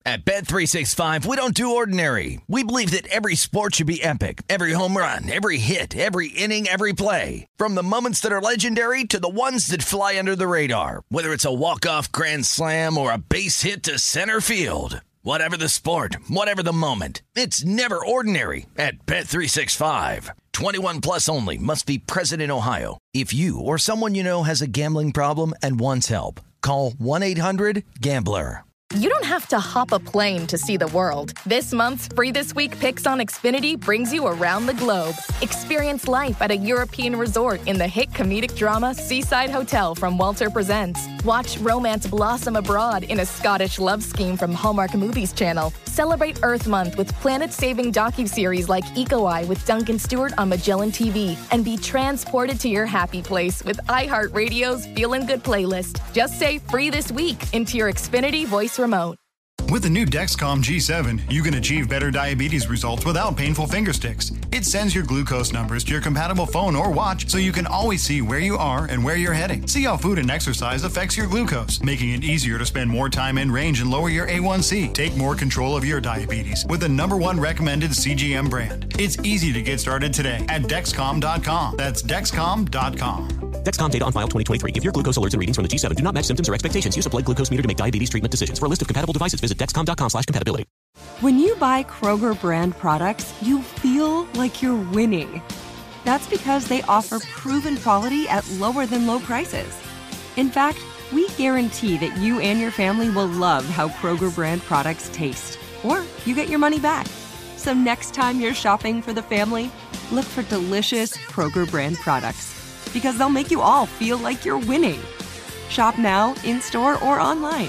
At Bet365, we don't do ordinary. We believe that every sport should be epic. Every home run, every hit, every inning, every play. From the moments that are legendary to the ones that fly under the radar. Whether it's a walk-off grand slam or a base hit to center field. Whatever the sport, whatever the moment. It's never ordinary at Bet365. 21 plus only. Must be present in Ohio. If you or someone you know has a gambling problem and wants help, call 1-800-GAMBLER. You don't have to hop a plane to see the world. This month's Free This Week Picks on Xfinity brings you around the globe. Experience life at a European resort in the hit comedic drama Seaside Hotel from Walter Presents. Watch romance blossom abroad in a Scottish love scheme from Hallmark Movies Channel. Celebrate Earth Month with planet-saving docuseries like Eco Eye with Duncan Stewart on Magellan TV. And be transported to your happy place with iHeartRadio's Feelin' Good playlist. Just say Free This Week into your Xfinity voice remote. With the new Dexcom G7, you can achieve better diabetes results without painful finger sticks. It sends your glucose numbers to your compatible phone or watch so you can always see where you are and where you're heading. See how food and exercise affects your glucose, making it easier to spend more time in range and lower your A1C. Take more control of your diabetes with the #1 recommended CGM brand. It's easy to get started today at Dexcom.com. That's Dexcom.com. Dexcom data on file 2023. If your glucose alerts and readings from the G7 do not match symptoms or expectations, use a blood glucose meter to make diabetes treatment decisions. For a list of compatible devices, visit Dexcom.com/compatibility. When you buy Kroger brand products, you feel like you're winning. That's because they offer proven quality at lower than low prices. In fact, we guarantee that you and your family will love how Kroger brand products taste, or you get your money back. So next time you're shopping for the family, look for delicious Kroger brand products, because they'll make you all feel like you're winning. Shop now, in-store, or online.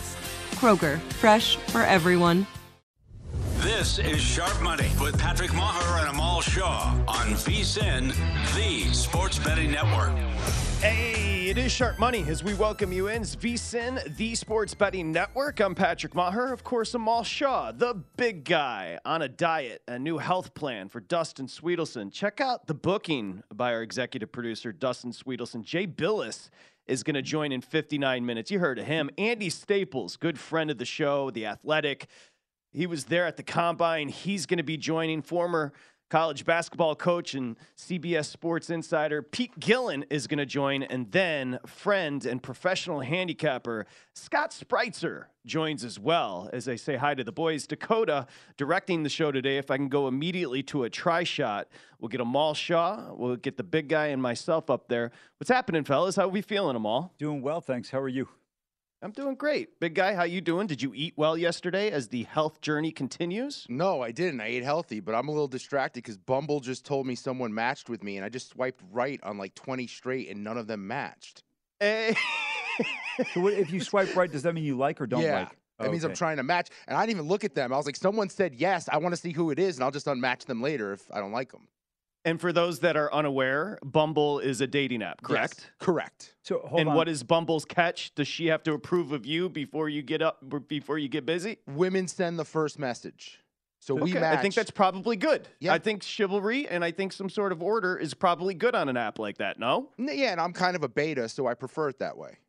Kroger, fresh for everyone. This is Sharp Money with Patrick Maher and Amal Shaw on VSiN, the Sports Betting Network. Hey, it is Sharp Money as we welcome you in. It's VSiN, the Sports Betting Network. I'm Patrick Maher. Of course, Amal Shaw, the big guy on a diet, a new health plan for Dustin Sweetelson. Check out the booking by our executive producer, Dustin Sweetelson. Jay Billis is going to join in 59 minutes. You heard of him. Andy Staples, good friend of the show, The Athletic. He was there at the Combine. He's going to be joining. Former college basketball coach and CBS Sports Insider Pete Gillen is going to join. And then friend and professional handicapper Scott Spreitzer joins as well. As I say hi to the boys, Dakota directing the show today. If I can go immediately to a try shot, we'll get Amal Shaw. We'll get the big guy and myself up there. What's happening, fellas? How are we feeling, Amal? Doing well, thanks. How are you? I'm doing great. Big guy, how you doing? Did you eat well yesterday as the health journey continues? No, I didn't. I ate healthy, but I'm a little distracted because Bumble just told me someone matched with me, and I just swiped right on like 20 straight, and none of them matched. Hey. So if you swipe right, does that mean you like or don't like? That means I'm trying to match, and I didn't even look at them. I was like, someone said yes, I want to see who it is, and I'll just unmatch them later if I don't like them. And for those that are unaware, Bumble is a dating app, correct? Yes, correct. So hold on. What is Bumble's catch? Does she have to approve of you before you get busy? Women send the first message. So we match. I think that's probably good. Yeah. I think chivalry and I think some sort of order is probably good on an app like that, no? Yeah, and I'm kind of a beta, so I prefer it that way.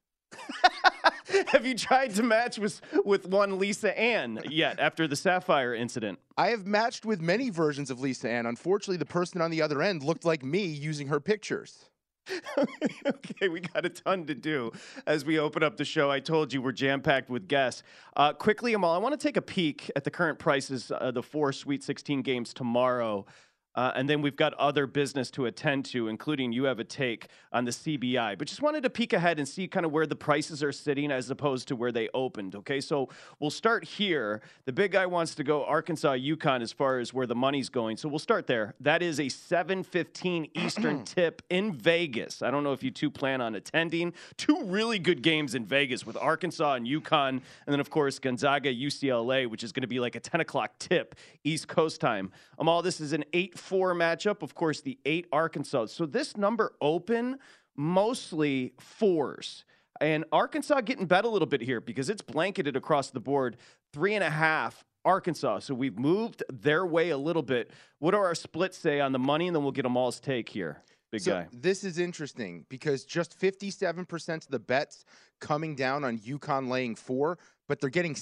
Have you tried to match with one Lisa Ann yet after the Sapphire incident? I have matched with many versions of Lisa Ann. Unfortunately, the person on the other end looked like me using her pictures. Okay, we got a ton to do as we open up the show. I told you we're jam-packed with guests. Quickly, Amal, I want to take a peek at the current prices, the 4 Sweet 16 games tomorrow. And then we've got other business to attend to, including you have a take on the CBI. But just wanted to peek ahead and see kind of where the prices are sitting as opposed to where they opened. Okay, so we'll start here. The big guy wants to go Arkansas, UConn as far as where the money's going. So we'll start there. That is a 7:15 Eastern tip in Vegas. I don't know if you two plan on attending. 2 really good games in Vegas with Arkansas and UConn. And then, of course, Gonzaga, UCLA, which is going to be like a 10 o'clock tip East Coast time. Amal, this is an 8-4 matchup. Of course, the 8 Arkansas. So this number open mostly 4s. And Arkansas getting bet a little bit here because it's blanketed across the board. 3.5 Arkansas. So we've moved their way a little bit. What do our splits say on the money? And then we'll get them all's take here. Big guy. This is interesting because just 57% of the bets coming down on UConn laying 4, but they're getting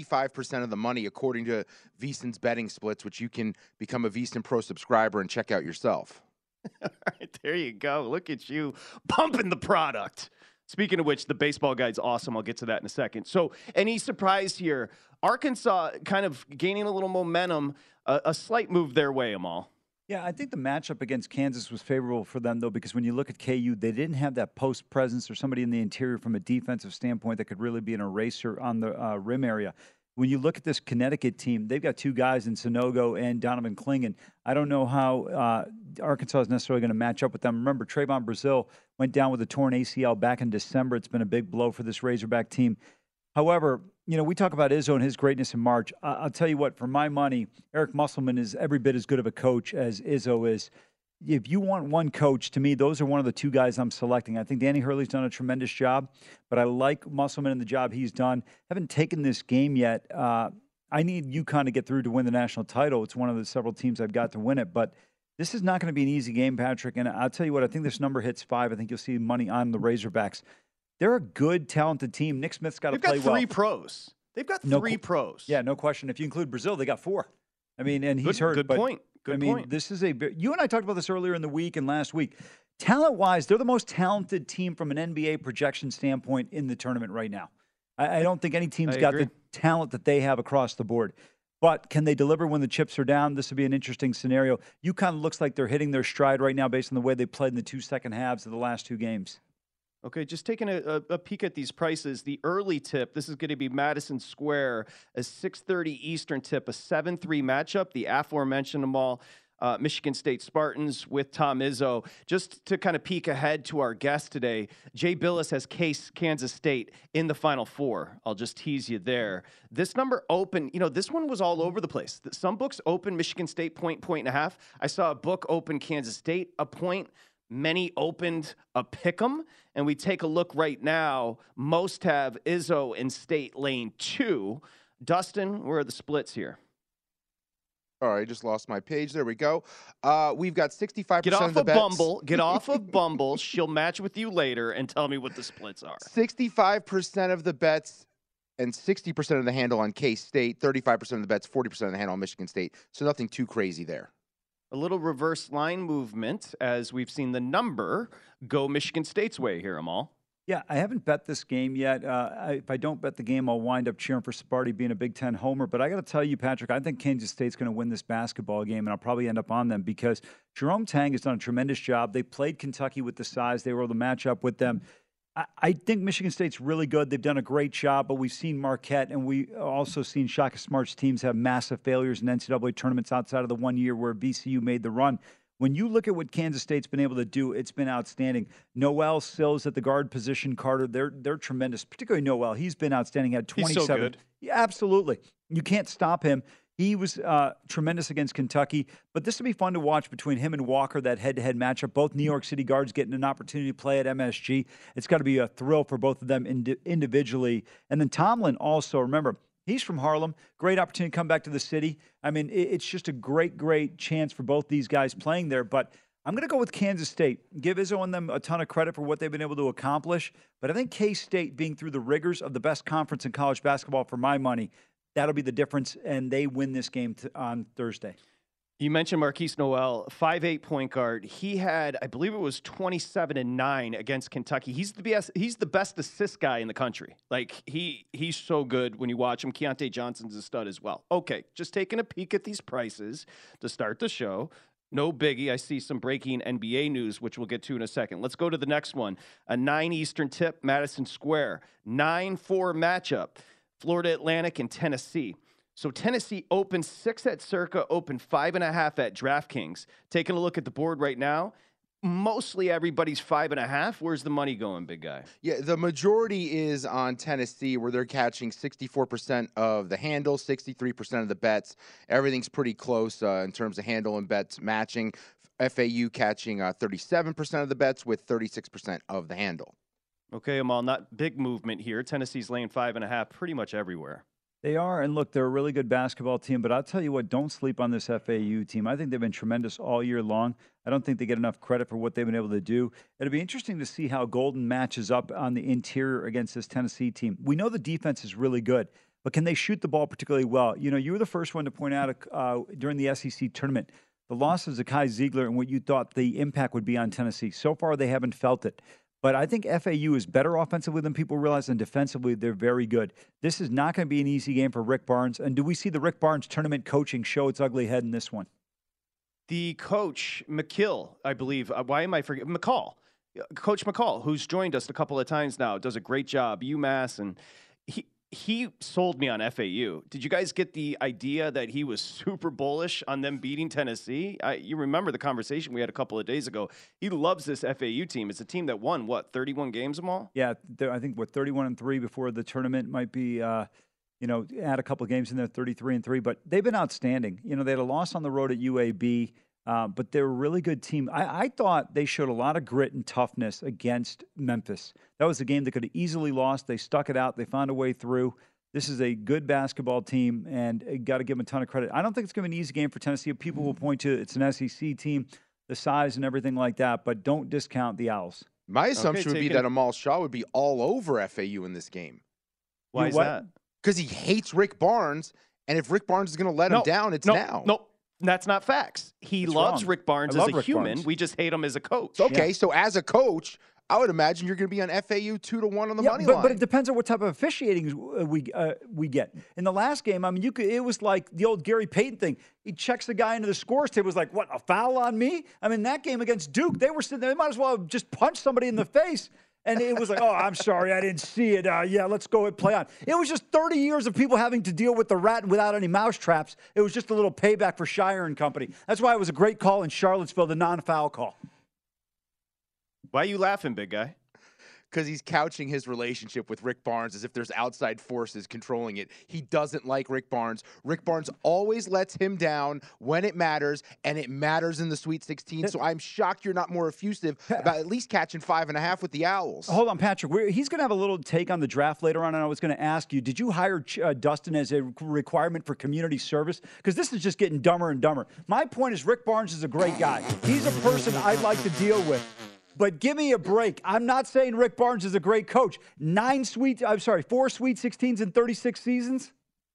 75% of the money according to VSiN's betting splits, which you can become a VSiN Pro subscriber and check out yourself. All right, there you go. Look at you pumping the product. Speaking of which, the baseball guide's awesome. I'll get to that in a second. So, any surprise here? Arkansas kind of gaining a little momentum, a slight move their way, Amal. Yeah, I think the matchup against Kansas was favorable for them, though, because when you look at KU, they didn't have that post presence or somebody in the interior from a defensive standpoint that could really be an eraser on the rim area. When you look at this Connecticut team, they've got two guys in Sonogo and Donovan Clingan. I don't know how Arkansas is necessarily going to match up with them. Remember, Trayvon Brazile went down with a torn ACL back in December. It's been a big blow for this Razorback team. However, we talk about Izzo and his greatness in March. I'll tell you what, for my money, Eric Musselman is every bit as good of a coach as Izzo is. If you want one coach, to me, those are one of the two guys I'm selecting. I think Danny Hurley's done a tremendous job, but I like Musselman and the job he's done. Haven't taken this game yet. I need UConn to get through to win the national title. It's one of the several teams I've got to win it, but this is not going to be an easy game, Patrick. And I'll tell you what, I think this number hits 5. I think you'll see money on the Razorbacks. They're a good, talented team. Nick Smith's got to play well. They've got 3 pros. They've got 3 pros. Yeah, no question. If you include Brazile, they got 4. I mean, and he's hurt. Good point. Good point. This is you and I talked about this earlier in the week and last week. Talent-wise, they're the most talented team from an NBA projection standpoint in the tournament right now. I don't think any team's got the talent that they have across the board. But can they deliver when the chips are down? This would be an interesting scenario. UConn looks like they're hitting their stride right now based on the way they played in the 2 second halves of the last 2 games. Okay, just taking a peek at these prices. The early tip, this is going to be Madison Square, a 6:30 Eastern tip, a 7-3 matchup. The aforementioned them all, Michigan State Spartans with Tom Izzo. Just to kind of peek ahead to our guest today, Jay Billis has Kansas State in the Final Four. I'll just tease you there. This number open, this one was all over the place. Some books open Michigan State point and a half. I saw a book open Kansas State a point. Many opened a pick'em, and we take a look right now. Most have Izzo in State lane 2. Dustin, where are the splits here? All right, I just lost my page. There we go. We've got 65% Get off of the bets. Bumble. Get off of Bumble. She'll match with you later and tell me what the splits are. 65% of the bets and 60% of the handle on K-State. 35% of the bets, 40% of the handle on Michigan State. So nothing too crazy there. A little reverse line movement as we've seen the number go Michigan State's way here, Amal. Yeah, I haven't bet this game yet. If I don't bet the game, I'll wind up cheering for Sparty being a Big Ten homer. But I got to tell you, Patrick, I think Kansas State's going to win this basketball game, and I'll probably end up on them because Jerome Tang has done a tremendous job. They played Kentucky with the size. They were able to match up with them. I think Michigan State's really good. They've done a great job, but we've seen Marquette, and we also seen Shaka Smart's teams have massive failures in NCAA tournaments outside of the 1 year where VCU made the run. When you look at what Kansas State's been able to do, it's been outstanding. Noel Sills at the guard position, Carter, they're tremendous, particularly Noel. He's been outstanding. Had 27. He's so good. Yeah, absolutely. You can't stop him. He was tremendous against Kentucky, but this will be fun to watch between him and Walker, that head-to-head matchup. Both New York City guards getting an opportunity to play at MSG. It's got to be a thrill for both of them individually. And then Tomlin also, remember, he's from Harlem. Great opportunity to come back to the city. I mean, it's just a great chance for both these guys playing there. But I'm going to go with Kansas State. Give Izzo and them a ton of credit for what they've been able to accomplish. But I think K-State being through the rigors of the best conference in college basketball, for my money, that'll be the difference, and they win this game on Thursday. You mentioned Marquise Noel, 5'8" point guard. He had, I believe it was 27 and 9 against Kentucky. He's the best assist guy in the country. Like, he's so good when you watch him. Keontae Johnson's a stud as well. Okay, just taking a peek at these prices to start the show. No biggie. I see some breaking NBA news, which we'll get to in a second. Let's go to the next one. A 9 Eastern tip, Madison Square. 9-4 matchup. Florida Atlantic and Tennessee. So Tennessee opened 6 at Circa, opened 5.5 at DraftKings. Taking a look at the board right now, mostly everybody's 5.5. Where's the money going, big guy? Yeah, the majority is on Tennessee, where they're catching 64% of the handle, 63% of the bets. Everything's pretty close in terms of handle and bets matching. FAU catching 37% of the bets with 36% of the handle. Okay, Amal, not big movement here. Tennessee's laying 5.5 pretty much everywhere. They are, and look, they're a really good basketball team, but I'll tell you what, don't sleep on this FAU team. I think they've been tremendous all year long. I don't think they get enough credit for what they've been able to do. It'll be interesting to see how Golden matches up on the interior against this Tennessee team. We know the defense is really good, but can they shoot the ball particularly well? You know, you were the first one to point out during the SEC tournament the loss of Zakai Ziegler and what you thought the impact would be on Tennessee. So far, they haven't felt it. But I think FAU is better offensively than people realize, and defensively, they're very good. This is not going to be an easy game for Rick Barnes. And do we see the Rick Barnes tournament coaching show its ugly head in this one? The coach, McCall, I believe. Why am I forgetting? McCall. Coach McCall, who's joined us a couple of times now, does a great job. UMass, and he sold me on FAU. Did you guys get the idea that he was super bullish on them beating Tennessee? You remember the conversation we had a couple of days ago. He loves this FAU team. It's a team that won, 31 games, Amal? Yeah, I think, 31-3 before the tournament might be, add a couple of games in there, 33-3. But they've been outstanding. You know, they had a loss on the road at UAB, but they're a really good team. I thought they showed a lot of grit and toughness against Memphis. That was a game they could have easily lost. They stuck it out. They found a way through. This is a good basketball team, and you got to give them a ton of credit. I don't think it's going to be an easy game for Tennessee. People will point to it's an SEC team, the size and everything like that, but don't discount the Owls. My assumption would be that Amal Shaw would be all over FAU in this game. Why is that? Because he hates Rick Barnes, and if Rick Barnes is going to let him down, it's now. No, that's not facts. He loves Rick Barnes as a human. We just hate him as a coach. Okay, so as a coach, I would imagine you're going to be on FAU 2-1 on the money line. But it depends on what type of officiating we get. In the last game, I mean, it was like the old Gary Payton thing. He checks the guy into the scores table. It was like, what, a foul on me? I mean, that game against Duke, they were sitting there. They might as well have just punched somebody in the face. And it was like, oh, I'm sorry, I didn't see it. Yeah, let's go and play on. It was just 30 years of people having to deal with the rat without any mouse traps. It was just a little payback for Shire and company. That's why it was a great call in Charlottesville, the non-foul call. Why are you laughing, big guy? Because he's couching his relationship with Rick Barnes as if there's outside forces controlling it. He doesn't like Rick Barnes. Rick Barnes always lets him down when it matters, and it matters in the Sweet 16. So I'm shocked you're not more effusive about at least catching 5.5 with the Owls. Hold on, Patrick. He's going to have a little take on the draft later on, and I was going to ask you, did you hire Dustin as a requirement for community service? Because this is just getting dumber and dumber. My point is Rick Barnes is a great guy. He's a person I'd like to deal with. But give me a break. I'm not saying Rick Barnes is a great coach. 4 Sweet 16s in 36 seasons.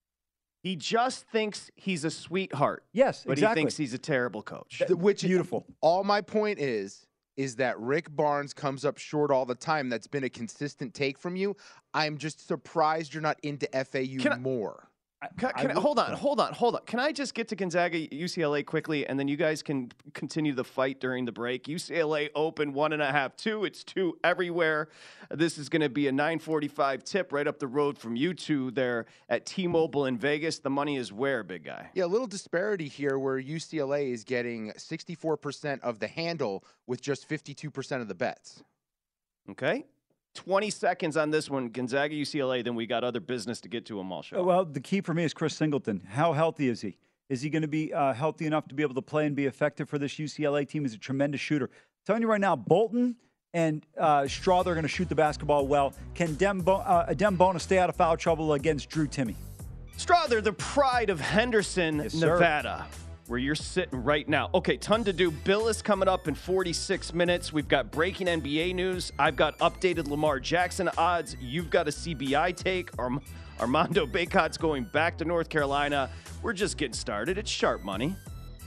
He just thinks he's a sweetheart. Yes, but exactly. He thinks he's a terrible coach. Which beautiful. All my point is that Rick Barnes comes up short all the time. That's been a consistent take from you. I'm just surprised you're not into FAU more. Hold on. Can I just get to Gonzaga, UCLA quickly, and then you guys can continue the fight during the break? UCLA open 1.5, 2. It's 2 everywhere. This is going to be a 9:45 tip right up the road from you two there at T-Mobile in Vegas. The money is where, big guy? Yeah, a little disparity here where UCLA is getting 64% of the handle with just 52% of the bets. Okay. 20 seconds on this one, Gonzaga, UCLA, then we got other business to get to a mall show. Well, the key for me is Chris Singleton. How healthy is he? Is he going to be healthy enough to be able to play and be effective for this UCLA team? He's a tremendous shooter. I'm telling you right now, Bolton and Straw, they're going to shoot the basketball well. Can Adem Bona stay out of foul trouble against Drew Timme? Straw, they're the pride of Henderson, yes, Nevada. Where you're sitting right now. Okay, ton to do. Bill is coming up in 46 minutes. We've got breaking NBA news. I've got updated Lamar Jackson odds. You've got a CBI take. Armando Bacot's going back to North Carolina. We're just getting started. It's Sharp Money.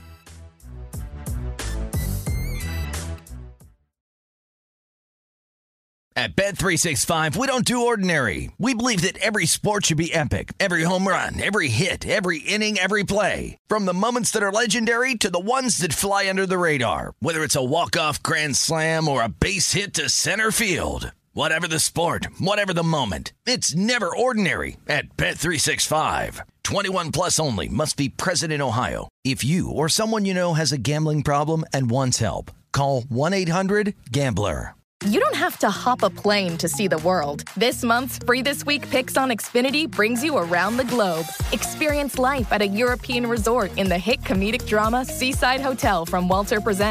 At Bet365, we don't do ordinary. We believe that every sport should be epic. Every home run, every hit, every inning, every play. From the moments that are legendary to the ones that fly under the radar. Whether it's a walk-off grand slam or a base hit to center field. Whatever the sport, whatever the moment. It's never ordinary at Bet365. 21 plus only. Must be present in Ohio. If you or someone you know has a gambling problem and wants help, call 1-800-GAMBLER. You don't have to hop a plane to see the world. This month's Free This Week Picks on Xfinity brings you around the globe. Experience life at a European resort in the hit comedic drama Seaside Hotel from Walter Presents.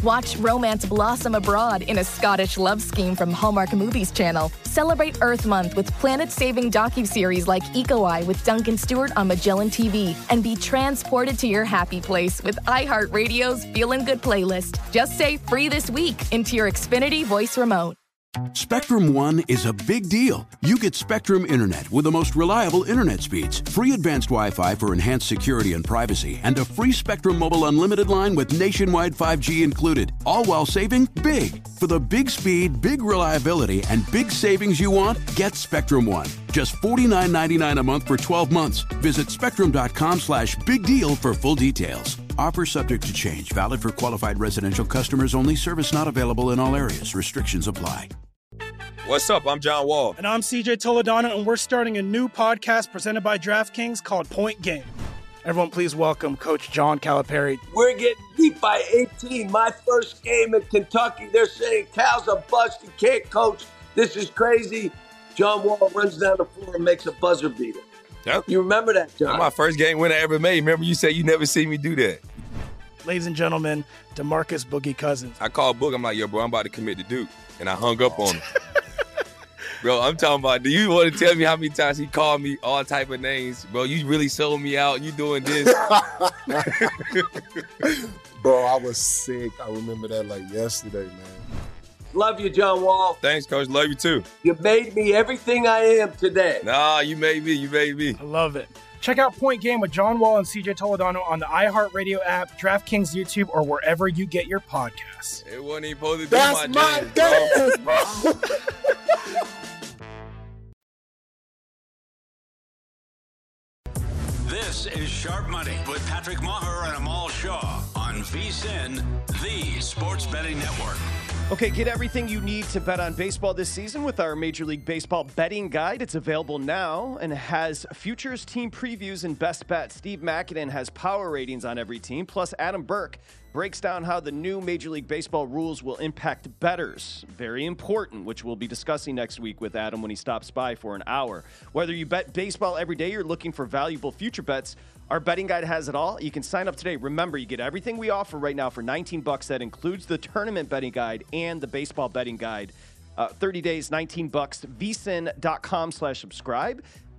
Watch romance blossom abroad in a Scottish love scheme from Hallmark Movies Channel. Celebrate Earth Month with planet-saving docuseries like Eco Eye with Duncan Stewart on Magellan TV. And be transported to your happy place with iHeartRadio's Feelin' Good playlist. Just say free this week into your Xfinity voice remote. Spectrum One is a big deal. You get Spectrum Internet with the most reliable internet speeds, free advanced Wi-Fi for enhanced security and privacy, and a free Spectrum Mobile Unlimited line with nationwide 5G included, all while saving big. For the big speed, big reliability, and big savings you want, get Spectrum One. Just $49.99 a month for 12 months. Visit spectrum.com/big deal for full details. Offer subject to change. Valid for qualified residential customers only. Service not available in all areas. Restrictions apply. What's up? I'm John Wall. And I'm CJ Toledano, and we're starting a new podcast presented by DraftKings called Point Game. Everyone, please welcome Coach John Calipari. We're getting beat by 18. My first game in Kentucky, they're saying Cal's a bust. He can't coach. This is crazy. John Wall runs down the floor and makes a buzzer beater. Yep. You remember that, John? That's my first game winner I ever made. Remember you said you never see me do that. Ladies and gentlemen, DeMarcus Boogie Cousins. I called Boog. I'm like, yo, bro, I'm about to commit to Duke. And I hung up on him. Bro, I'm talking about, do you want to tell me how many times he called me all type of names? Bro, you really sold me out. You doing this. Bro, I was sick. I remember that like yesterday, man. Love you, John Wall. Thanks, Coach. Love you, too. You made me everything I am today. Nah, you made me. You made me. I love it. Check out Point Game with John Wall and CJ Toledano on the iHeartRadio app, DraftKings YouTube, or wherever you get your podcasts. It wasn't even supposed to be That's my game, bro. This is Sharp Money with Patrick Maher and Amal Shaw on VSiN, the Sports Betting Network. Okay, get everything you need to bet on baseball this season with our Major League Baseball betting guide. It's available now and has futures, team previews, and best bets. Steve Makinen has power ratings on every team, plus Adam Burke breaks down how the new Major League Baseball rules will impact bettors. Very important, which we'll be discussing next week with Adam when he stops by for an hour. Whether you bet baseball every day or looking for valuable future bets, our betting guide has it all. You can sign up today. Remember, you get everything we offer right now for $19. That includes the tournament betting guide and the baseball betting guide. 30 days, $19. VSiN.com/subscribe.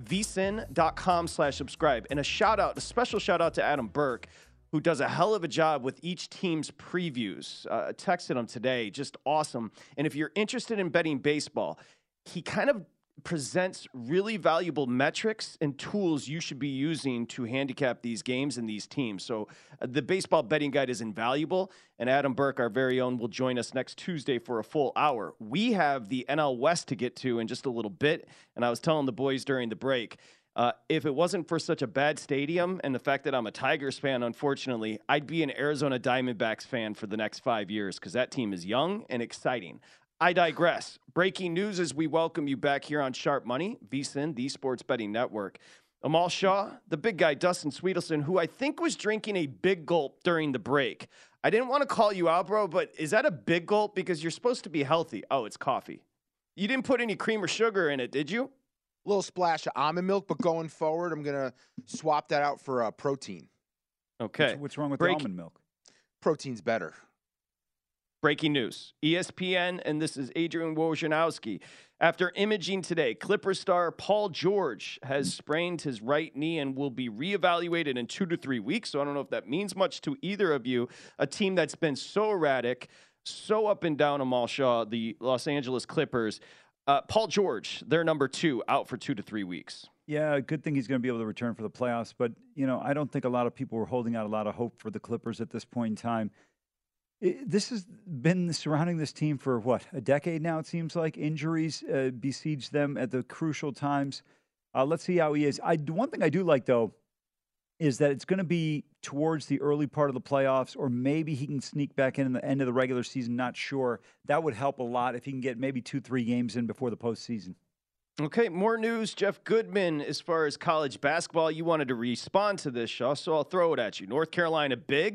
VSiN.com/subscribe. And a special shout out to Adam Burke, who does a hell of a job with each team's previews. Texted him today. Just awesome. And if you're interested in betting baseball, he kind of presents really valuable metrics and tools you should be using to handicap these games and these teams. So the baseball betting guide is invaluable, and Adam Burke, our very own, will join us next Tuesday for a full hour. We have the NL West to get to in just a little bit, and I was telling the boys during the break, if it wasn't for such a bad stadium and the fact that I'm a Tigers fan, unfortunately, I'd be an Arizona Diamondbacks fan for the next 5 years because that team is young and exciting. I digress. Breaking news as we welcome you back here on Sharp Money, VSiN, the Sports Betting Network. Amal Shaw, the big guy, Dustin Sweetelson, who I think was drinking a big gulp during the break. I didn't want to call you out, bro, but is that a big gulp? Because you're supposed to be healthy. Oh, it's coffee. You didn't put any cream or sugar in it, did you? A little splash of almond milk, but going forward, I'm going to swap that out for protein. Okay. What's wrong with the almond milk? Protein's better. Breaking news. ESPN, and this is Adrian Wojnarowski. After imaging today, Clippers star Paul George has sprained his right knee and will be reevaluated in 2 to 3 weeks. So I don't know if that means much to either of you. A team that's been so erratic, so up and down, Amal Shaw, the Los Angeles Clippers. Paul George, their number 2, out for 2 to 3 weeks. Yeah, good thing he's going to be able to return for the playoffs. But, I don't think a lot of people were holding out a lot of hope for the Clippers at this point in time. This has been surrounding this team for, a decade now, it seems like. Injuries besiege them at the crucial times. Let's see how he is. One thing I do like, though, is that it's going to be towards the early part of the playoffs, or maybe he can sneak back in the end of the regular season. Not sure. That would help a lot if he can get maybe 2-3 games in before the postseason. Okay, more news. Jeff Goodman, as far as college basketball, you wanted to respond to this, Shaw, so I'll throw it at you. North Carolina big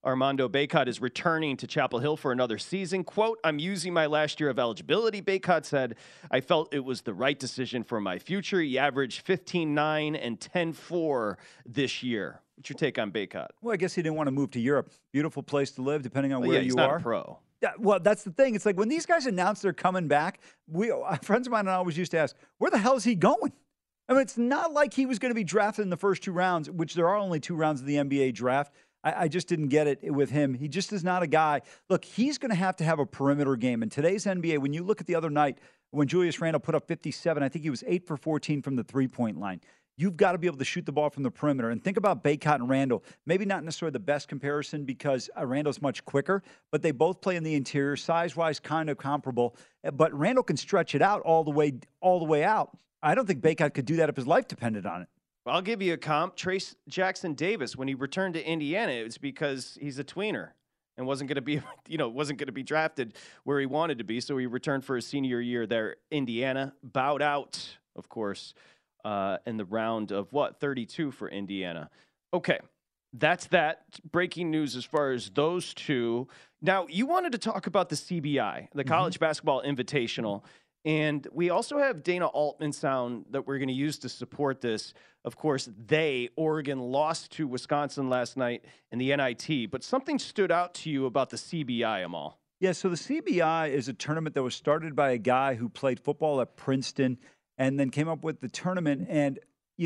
Armando Bacot is returning to Chapel Hill for another season. Quote, I'm using my last year of eligibility, Bacot said. I felt it was the right decision for my future. He averaged 15-9 and 10-4 this year. What's your take on Bacot? Well, I guess he didn't want to move to Europe. Beautiful place to live, depending on where he's you not are. A pro. Yeah, well, that's the thing. It's like when these guys announce they're coming back, friends of mine and I always used to ask, where the hell is he going? I mean, it's not like he was going to be drafted in the first 2 rounds, which there are only 2 rounds of the NBA draft. I just didn't get it with him. He just is not a guy. Look, he's going to have a perimeter game. In today's NBA, when you look at the other night, when Julius Randle put up 57, I think he was 8 for 14 from the three-point line. You've got to be able to shoot the ball from the perimeter. And think about Bacot and Randle. Maybe not necessarily the best comparison because Randle's much quicker, but they both play in the interior, size-wise kind of comparable. But Randle can stretch it out all the way out. I don't think Bacot could do that if his life depended on it. Well, I'll give you a comp. Trace Jackson Davis, when he returned to Indiana, it was because he's a tweener and wasn't going to be drafted where he wanted to be. So he returned for his senior year there. Indiana bowed out, of course, in the round of 32 for Indiana. Okay, that's that. Breaking news as far as those two. Now, you wanted to talk about the CBI, the College Basketball Invitational. And we also have Dana Altman sound that we're going to use to support this. Of course, Oregon lost to Wisconsin last night in the NIT. But something stood out to you about the CBI, Amal. Yeah, so the CBI is a tournament that was started by a guy who played football at Princeton and then came up with the tournament. And,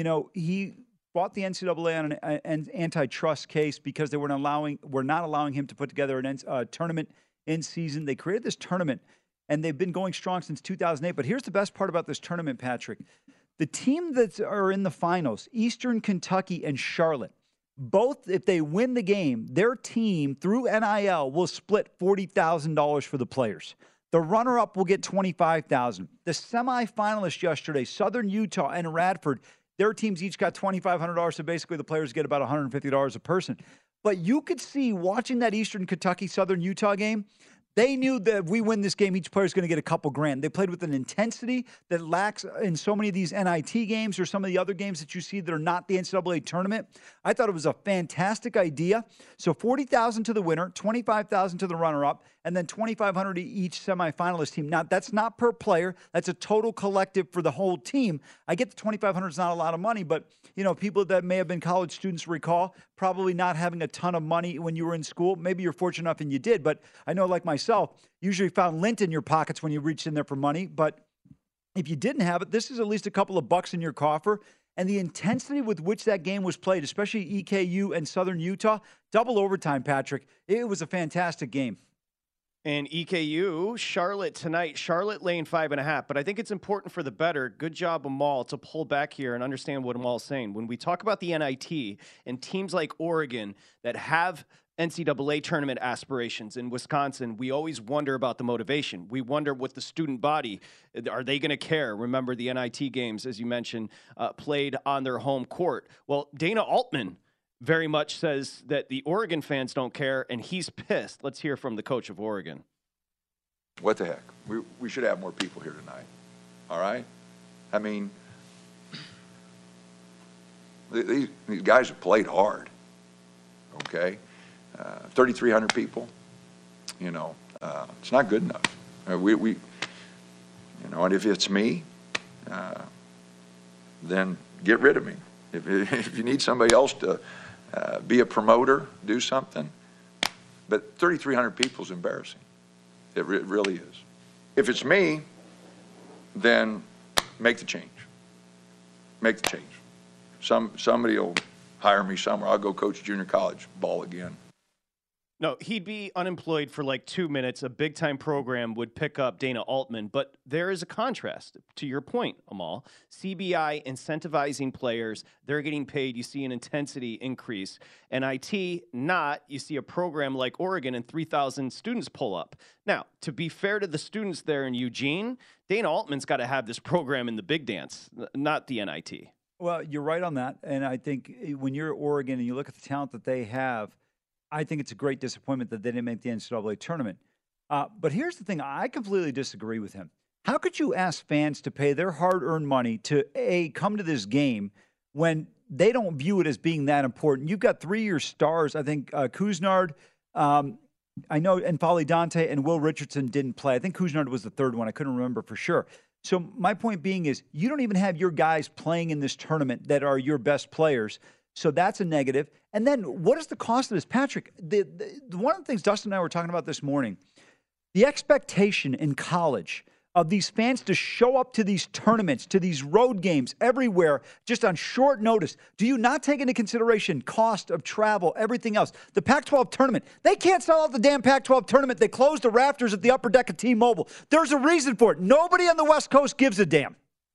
he fought the NCAA on an antitrust case because they were not allowing him to put together a tournament in season. They created this tournament. And they've been going strong since 2008. But here's the best part about this tournament, Patrick. The team that are in the finals, Eastern Kentucky and Charlotte, both, if they win the game, their team through NIL will split $40,000 for the players. The runner-up will get $25,000. The semifinalists yesterday, Southern Utah and Radford, their teams each got $2,500. So basically the players get about $150 a person. But you could see watching that Eastern Kentucky, Southern Utah game, they knew that if we win this game, each player is going to get a couple grand. They played with an intensity that lacks in so many of these NIT games or some of the other games that you see that are not the NCAA tournament. I thought it was a fantastic idea. So $40,000 to the winner, $25,000 to the runner-up, and then $2,500 to each semifinalist team. Now, that's not per player. That's a total collective for the whole team. I get the $2,500 is not a lot of money, but people that may have been college students recall probably not having a ton of money when you were in school. Maybe you're fortunate enough and you did, but I know like myself, usually found lint in your pockets when you reached in there for money. But if you didn't have it, this is at least a couple of bucks in your coffer. And the intensity with which that game was played, especially EKU and Southern Utah, double overtime, Patrick. It was a fantastic game. And EKU, Charlotte tonight. Charlotte laying 5.5. But I think it's important for the better. Good job, Amal, to pull back here and understand what Amal's saying. When we talk about the NIT and teams like Oregon that have NCAA tournament aspirations in Wisconsin, we always wonder about the motivation. We wonder what the student body, are they going to care? Remember the NIT games, as you mentioned, played on their home court. Well, Dana Altman very much says that the Oregon fans don't care, and he's pissed. Let's hear from the coach of Oregon. What the heck? We should have more people here tonight. All right? I mean, these guys have played hard. Okay? 3,300 people. It's not good enough. And if it's me, then get rid of me. If you need somebody else to be a promoter, do something. But 3,300 people is embarrassing. It really is. If it's me, then make the change. Make the change. Somebody will hire me somewhere. I'll go coach junior college ball again. No, he'd be unemployed for like 2 minutes. A big-time program would pick up Dana Altman. But there is a contrast, to your point, Amal. CBI incentivizing players. They're getting paid. You see an intensity increase. NIT, not. You see a program like Oregon and 3,000 students pull up. Now, to be fair to the students there in Eugene, Dana Altman's got to have this program in the big dance, not the NIT. Well, you're right on that. And I think when you're Oregon and you look at the talent that they have, I think it's a great disappointment that they didn't make the NCAA tournament. But here's the thing. I completely disagree with him. How could you ask fans to pay their hard-earned money to, A, come to this game when they don't view it as being that important. You've got 3-year stars. I think Couisnard, I know, and Folly Dante and Will Richardson didn't play. I think Couisnard was the third one. I couldn't remember for sure. So my point being is you don't even have your guys playing in this tournament that are your best players. So that's a negative. And then what is the cost of this? Patrick, one of the things Dustin and I were talking about this morning, the expectation in college of these fans to show up to these tournaments, to these road games everywhere, just on short notice. Do you not take into consideration cost of travel, everything else? The Pac-12 tournament, they can't sell out the damn Pac-12 tournament. They closed the rafters at the upper deck of T-Mobile. There's a reason for it. Nobody on the West Coast gives a damn.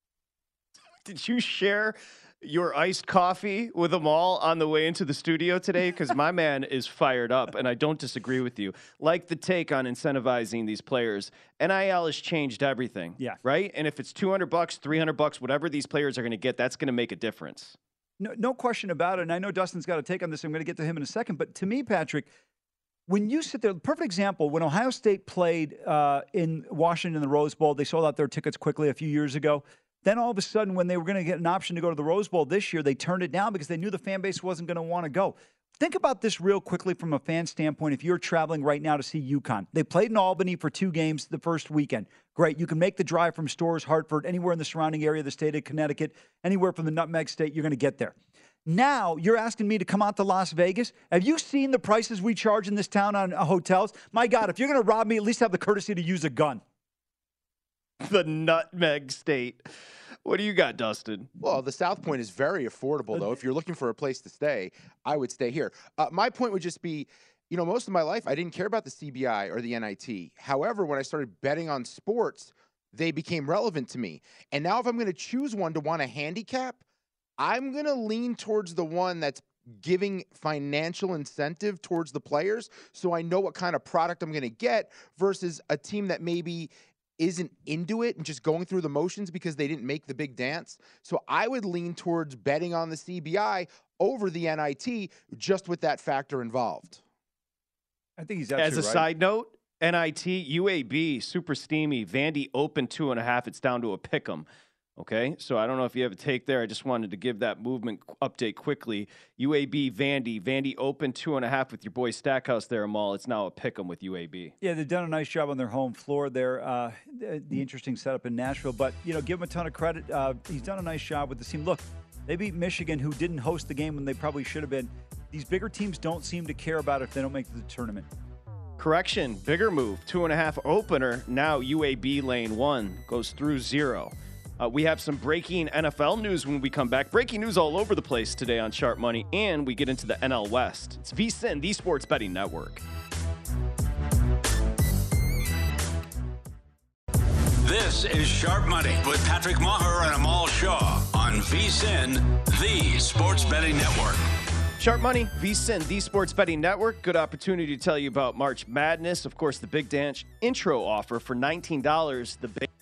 Did you share your iced coffee with them all on the way into the studio today? Because my man is fired up, and I don't disagree with you. Like the take on incentivizing these players, NIL has changed everything. Yeah. Right? And if it's $200, $300, whatever these players are going to get, that's going to make a difference. No question about it. And I know Dustin's got a take on this. I'm going to get to him in a second. But to me, Patrick, when you sit there, perfect example, when Ohio State played in Washington in the Rose Bowl, they sold out their tickets quickly a few years ago. Then all of a sudden, when they were going to get an option to go to the Rose Bowl this year, they turned it down because they knew the fan base wasn't going to want to go. Think about this real quickly from a fan standpoint. If you're traveling right now to see UConn, they played in Albany for 2 games the first weekend. Great. You can make the drive from Storrs, Hartford, anywhere in the surrounding area of the state of Connecticut, anywhere from the Nutmeg State, you're going to get there. Now, you're asking me to come out to Las Vegas? Have you seen the prices we charge in this town on hotels? My God, if you're going to rob me, at least have the courtesy to use a gun. The Nutmeg State. What do you got, Dustin? Well, the South Point is very affordable, though. If you're looking for a place to stay, I would stay here. My point would just be, most of my life, I didn't care about the CBI or the NIT. However, when I started betting on sports, they became relevant to me. And now if I'm going to choose one to want a handicap, I'm going to lean towards the one that's giving financial incentive towards the players so I know what kind of product I'm going to get versus a team that maybe isn't into it and just going through the motions because they didn't make the big dance. So I would lean towards betting on the CBI over the NIT just with that factor involved. I think he's absolutely As a side note, NIT, UAB, super steamy. Vandy open 2.5. It's down to a pick 'em. Okay, so I don't know if you have a take there. I just wanted to give that movement update quickly. UAB, Vandy open 2.5 with your boy Stackhouse there, Amal. It's now a pick 'em with UAB. Yeah, they've done a nice job on their home floor there. The interesting setup in Nashville, but give him a ton of credit. He's done a nice job with the team. Look, they beat Michigan, who didn't host the game when they probably should have been. These bigger teams don't seem to care about it if they don't make the tournament. Correction, bigger move, 2.5 opener. Now UAB lane 1 goes through 0. We have some breaking NFL news when we come back. Breaking news all over the place today on Sharp Money, and we get into the NL West. It's VSiN, the Sports Betting Network. This is Sharp Money with Patrick Maher and Amal Shaw on VSiN, the Sports Betting Network. Sharp Money, VSiN, the Sports Betting Network. Good opportunity to tell you about March Madness. Of course, the Big Dance intro offer for $19. The big.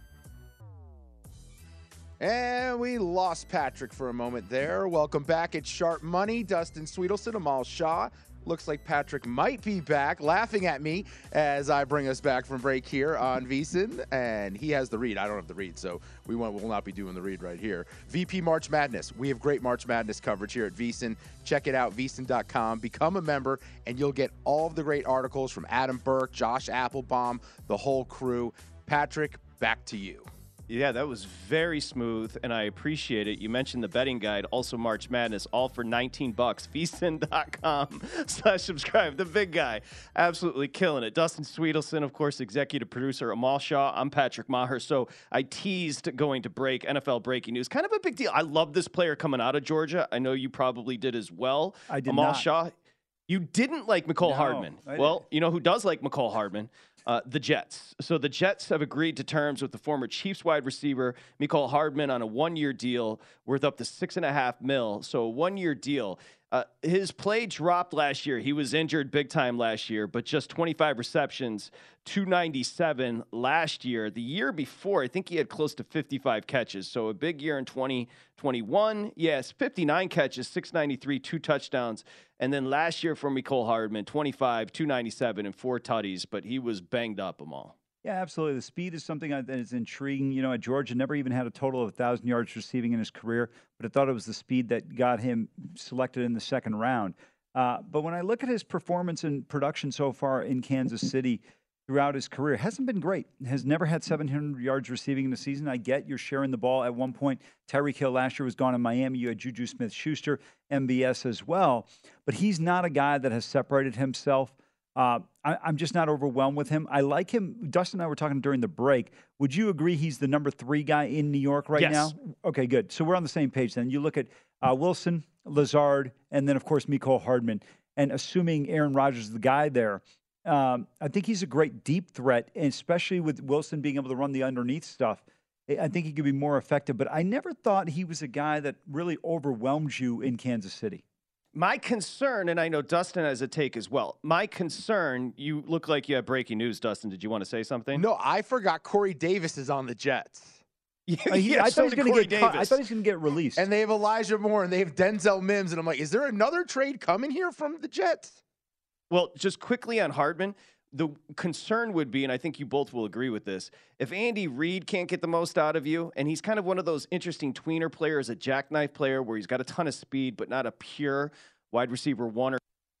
And we lost Patrick for a moment there. Welcome back at Sharp Money. Dustin Sweetelson, Amal Shaw. Looks like Patrick might be back, laughing at me as I bring us back from break here on VSiN. And he has the read. I don't have the read, so we will not be doing the read right here. VP March Madness. We have great March Madness coverage here at VSiN. Check it out, VSiN.com. Become a member, and you'll get all of the great articles from Adam Burke, Josh Applebaum, the whole crew. Patrick, back to you. Yeah, that was very smooth, and I appreciate it. You mentioned the betting guide, also March Madness, all for $19. VSiN.com/subscribe. The big guy, absolutely killing it. Dustin Sweetelson, of course, executive producer. Amal Shaw. I'm Patrick Maher. So I teased going to break NFL breaking news. Kind of a big deal. I love this player coming out of Georgia. I know you probably did as well. I did Amal not. Shaw. You didn't like McCole Hardman. Well, you know who does like McCole Hardman? The Jets. So the Jets have agreed to terms with the former Chiefs wide receiver, McCole Hardman, on a 1-year deal worth up to $6.5 million. So a 1-year deal. His play dropped last year. He was injured big time last year, but just 25 receptions, 297 last year. The year before, I think he had close to 55 catches. So a big year in 2021. Yes, 59 catches, 693, 2 touchdowns. And then last year for McCole Hardman, 25, 297, and 4 tutties, but he was banged up them all. Yeah, absolutely. The speed is something that is intriguing. You know, at Georgia, never even had a total of 1,000 yards receiving in his career, but I thought it was the speed that got him selected in the second round. But when I look at his performance and production so far in Kansas City throughout his career, it hasn't been great. Has never had 700 yards receiving in the season. I get you're sharing the ball. At one point, Tyreek Hill last year was gone in Miami. You had Juju Smith-Schuster, MBS as well. But he's not a guy that has separated himself. I'm just not overwhelmed with him. I like him. Dustin and I were talking during the break. Would you agree he's the number 3 guy in New York right now? Okay, good. So we're on the same page then. You look at Wilson, Lazard, and then, of course, Mecole Hardman. And assuming Aaron Rodgers is the guy there, I think he's a great deep threat, and especially with Wilson being able to run the underneath stuff. I think he could be more effective. But I never thought he was a guy that really overwhelmed you in Kansas City. My concern, and I know Dustin has a take as well. My concern, you look like you have breaking news, Dustin. Did you want to say something? No, I forgot Corey Davis is on the Jets. I thought he was going to get released. And they have Elijah Moore and they have Denzel Mims. And I'm like, is there another trade coming here from the Jets? Well, just quickly on Hardman, the concern would be, and I think you both will agree with this, if Andy Reid can't get the most out of you, and he's kind of one of those interesting tweener players, a jackknife player where he's got a ton of speed, but not a pure wide receiver one.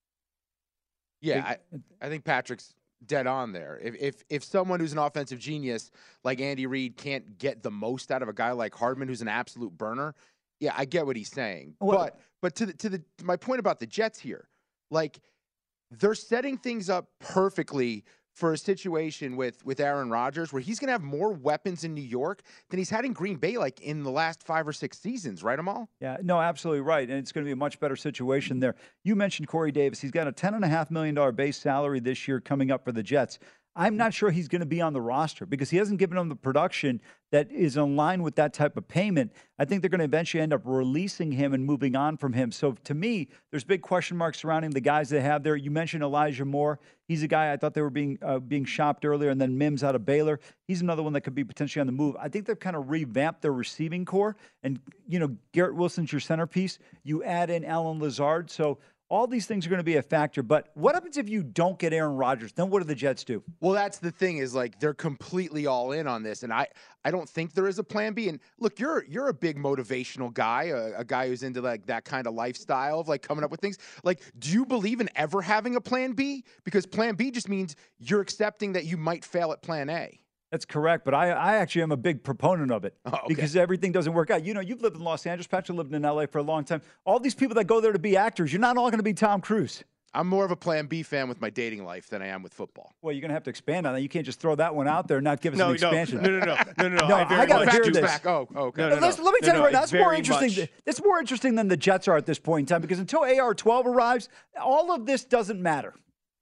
Yeah, I think Patrick's dead on there. If someone who's an offensive genius like Andy Reid can't get the most out of a guy like Hardman, who's an absolute burner, yeah, I get what he's saying. Well, but to my point about the Jets here, like, they're setting things up perfectly for a situation with Aaron Rodgers where he's going to have more weapons in New York than he's had in Green Bay, like in the last 5 or 6 seasons, right, Amal? Yeah, no, absolutely right. And it's going to be a much better situation there. You mentioned Corey Davis. He's got a $10.5 million base salary this year coming up for the Jets. I'm not sure he's going to be on the roster because he hasn't given them the production that is in line with that type of payment. I think they're going to eventually end up releasing him and moving on from him. So to me, there's big question marks surrounding the guys they have there. You mentioned Elijah Moore. He's a guy I thought they were being shopped earlier, and then Mims out of Baylor. He's another one that could be potentially on the move. I think they've kind of revamped their receiving core. And, you know, Garrett Wilson's your centerpiece. You add in Allen Lazard. So all these things are going to be a factor, but what happens if you don't get Aaron Rodgers? Then what do the Jets do? Well, that's the thing is, like, they're completely all in on this, and I don't think there is a plan B. And look, you're a big motivational guy, a guy who's into like that kind of lifestyle of like coming up with things. Like, do you believe in ever having a plan B? Because plan B just means you're accepting that you might fail at plan A. That's correct, but I actually am a big proponent of it because everything doesn't work out. You know, you've lived in Los Angeles. Patrick lived in L.A. for a long time. All these people that go there to be actors, you're not all going to be Tom Cruise. I'm more of a plan B fan with my dating life than I am with football. Well, you're going to have to expand on that. You can't just throw that one out there and not give us an expansion. No. I got to hear this. Back. Oh, okay. Let me tell you right now, that's more interesting. It's more interesting than the Jets are at this point in time because until AR-12 arrives, all of this doesn't matter.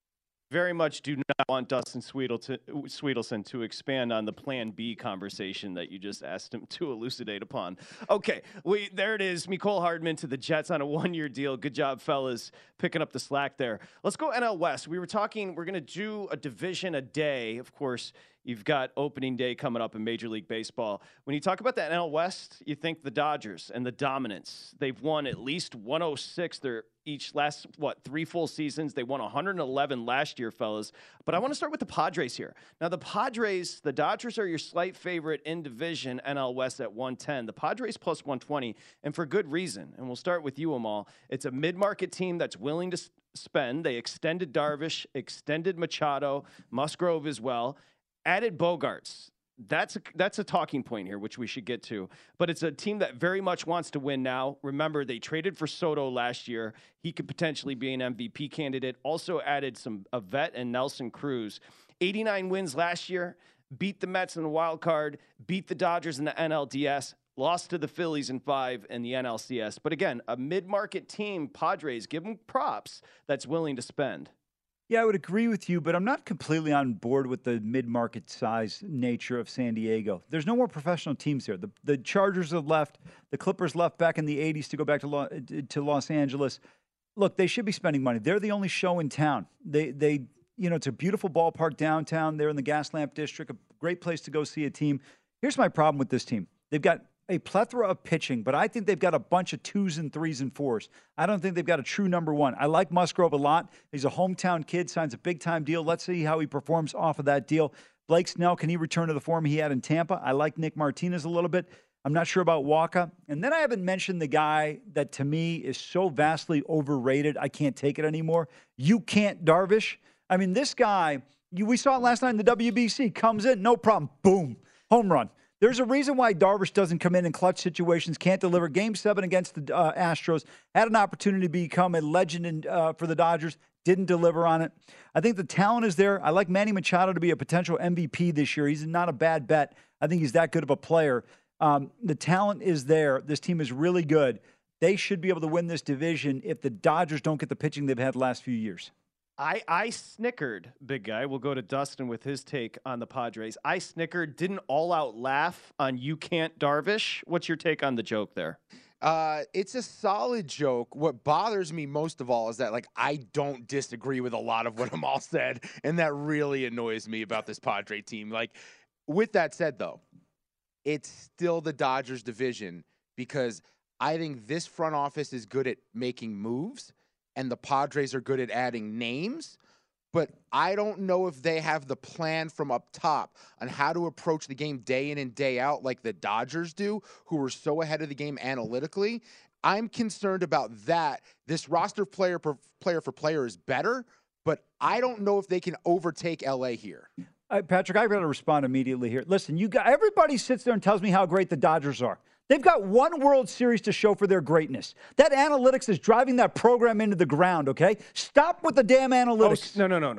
Very much do not want Dustin Sweetelson to expand on the Plan B conversation that you just asked him to elucidate upon. Okay, there it is. Mecole Hardman to the Jets on a 1-year deal. Good job, fellas, picking up the slack there. Let's go NL West. We were talking, we're going to do a division a day. Of course, you've got opening day coming up in Major League Baseball. When you talk about the NL West, you think the Dodgers and the dominance. They've won at least 106. They're each last, 3 full seasons. They won 111 last year, fellas. But I want to start with the Padres here. Now, the Dodgers are your slight favorite in division, NL West at 110. The Padres plus 120, and for good reason. And we'll start with you, Amal. It's a mid-market team that's willing to spend. They extended Darvish, extended Machado, Musgrove as well, added Bogarts. That's a talking point here, which we should get to. But it's a team that very much wants to win now. Remember, they traded for Soto last year. He could potentially be an MVP candidate. Also added a vet and Nelson Cruz. 89 wins last year. Beat the Mets in the wild card. Beat the Dodgers in the NLDS. Lost to the Phillies in 5 in the NLCS. But again, a mid-market team, Padres, give them props, that's willing to spend. Yeah, I would agree with you, but I'm not completely on board with the mid-market size nature of San Diego. There's no more professional teams here. The Chargers have left. The Clippers left back in the 80s to go back to Los Angeles. Look, they should be spending money. They're the only show in town. They it's a beautiful ballpark downtown. They're in the Gaslamp District, a great place to go see a team. Here's my problem with this team. They've got a plethora of pitching, but I think they've got a bunch of 2s and 3s and 4s. I don't think they've got a true number 1. I like Musgrove a lot. He's a hometown kid, signs a big-time deal. Let's see how he performs off of that deal. Blake Snell, can he return to the form he had in Tampa? I like Nick Martinez a little bit. I'm not sure about Walker. And then I haven't mentioned the guy that to me is so vastly overrated, I can't take it anymore. You can't Darvish. I mean, this guy, we saw it last night in the WBC, comes in, no problem, boom, home run. There's a reason why Darvish doesn't come in clutch situations, can't deliver. Game 7 against the Astros, had an opportunity to become a legend for the Dodgers, didn't deliver on it. I think the talent is there. I like Manny Machado to be a potential MVP this year. He's not a bad bet. I think he's that good of a player. The talent is there. This team is really good. They should be able to win this division if the Dodgers don't get the pitching they've had the last few years. I snickered, big guy. We'll go to Dustin with his take on the Padres. I snickered, didn't all out laugh on you can't Darvish. What's your take on the joke there? It's a solid joke. What bothers me most of all is that, I don't disagree with a lot of what Amal said, and that really annoys me about this Padre team. With that said, though, it's still the Dodgers division because I think this front office is good at making moves, and the Padres are good at adding names, but I don't know if they have the plan from up top on how to approach the game day in and day out like the Dodgers do, who are so ahead of the game analytically. I'm concerned about that. This roster player for player is better, but I don't know if they can overtake LA here. Patrick, I've got to respond immediately here. Listen, everybody sits there and tells me how great the Dodgers are. They've got one World Series to show for their greatness. That analytics is driving that program into the ground, okay? Stop with the damn analytics.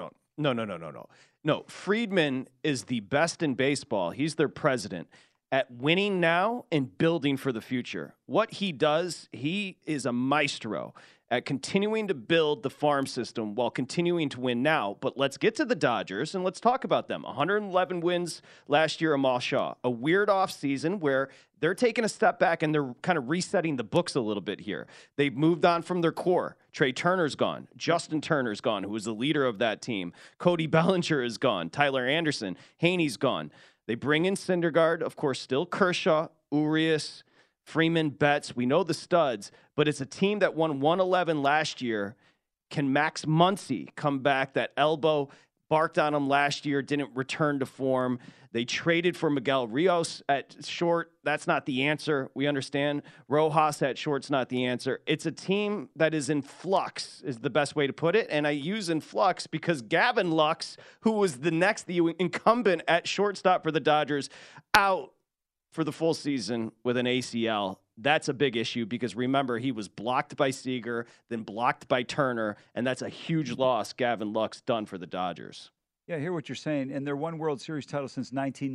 No, Friedman is the best in baseball. He's their president at winning now and building for the future. What he does, he is a maestro at continuing to build the farm system while continuing to win now. But let's get to the Dodgers and let's talk about them. 111 wins last year, Amal Shaw. A weird offseason where they're taking a step back and they're kind of resetting the books a little bit here. They've moved on from their core. Trey Turner's gone. Justin Turner's gone, who was the leader of that team. Cody Bellinger is gone. Tyler Anderson. Haney's gone. They bring in Syndergaard, of course, still Kershaw, Urias, Freeman, Betts. We know the studs, but it's a team that won 111 last year. Can Max Muncy come back? That elbow barked on him last year, didn't return to form. They traded for Miguel Rios at short. That's not the answer. We understand. Rojas at short's not the answer. It's a team that is in flux, is the best way to put it. And I use in flux because Gavin Lux, who was the incumbent at shortstop for the Dodgers, out for the full season with an ACL. That's a big issue because remember, he was blocked by Seager, then blocked by Turner, and that's a huge loss Gavin Lux done for the Dodgers. Yeah, I hear what you're saying. And their one World Series title since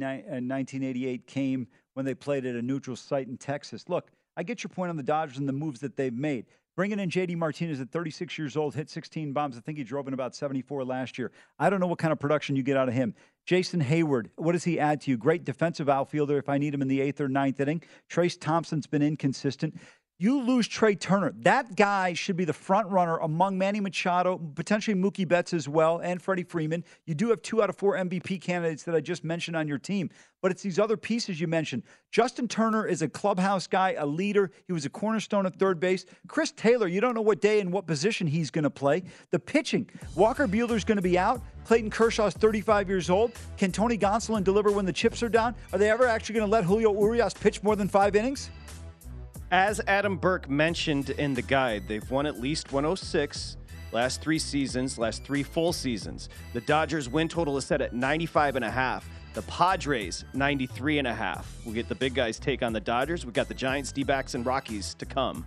1988 came when they played at a neutral site in Texas. Look, I get your point on the Dodgers and the moves that they've made. Bringing in J.D. Martinez at 36 years old, hit 16 bombs. I think he drove in about 74 last year. I don't know what kind of production you get out of him. Jason Hayward, what does he add to you? Great defensive outfielder if I need him in the 8th or 9th inning. Trace Thompson's been inconsistent. You lose Trey Turner. That guy should be the front runner among Manny Machado, potentially Mookie Betts as well, and Freddie Freeman. You do have 2 out of 4 MVP candidates that I just mentioned on your team. But it's these other pieces you mentioned. Justin Turner is a clubhouse guy, a leader. He was a cornerstone at third base. Chris Taylor, you don't know what day and what position he's going to play. The pitching, Walker Buehler's going to be out. Clayton Kershaw's 35 years old. Can Tony Gonsolin deliver when the chips are down? Are they ever actually going to let Julio Urias pitch more than 5 innings? As Adam Burke mentioned in the guide, they've won at least 106 last 3 seasons, last 3 full seasons. The Dodgers win total is set at 95.5. The Padres, 93.5. We'll get the big guys' take on the Dodgers. We've got the Giants, D-backs, and Rockies to come.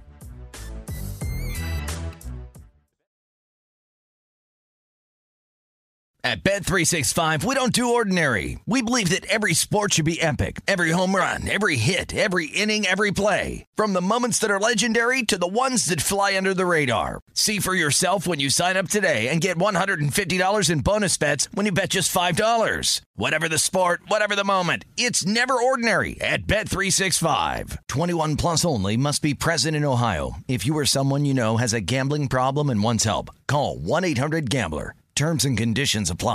At Bet365, we don't do ordinary. We believe that every sport should be epic. Every home run, every hit, every inning, every play. From the moments that are legendary to the ones that fly under the radar. See for yourself when you sign up today and get $150 in bonus bets when you bet just $5. Whatever the sport, whatever the moment, it's never ordinary at Bet365. 21 plus only. Must be present in Ohio. If you or someone you know has a gambling problem and wants help, call 1-800-GAMBLER. Terms and conditions apply.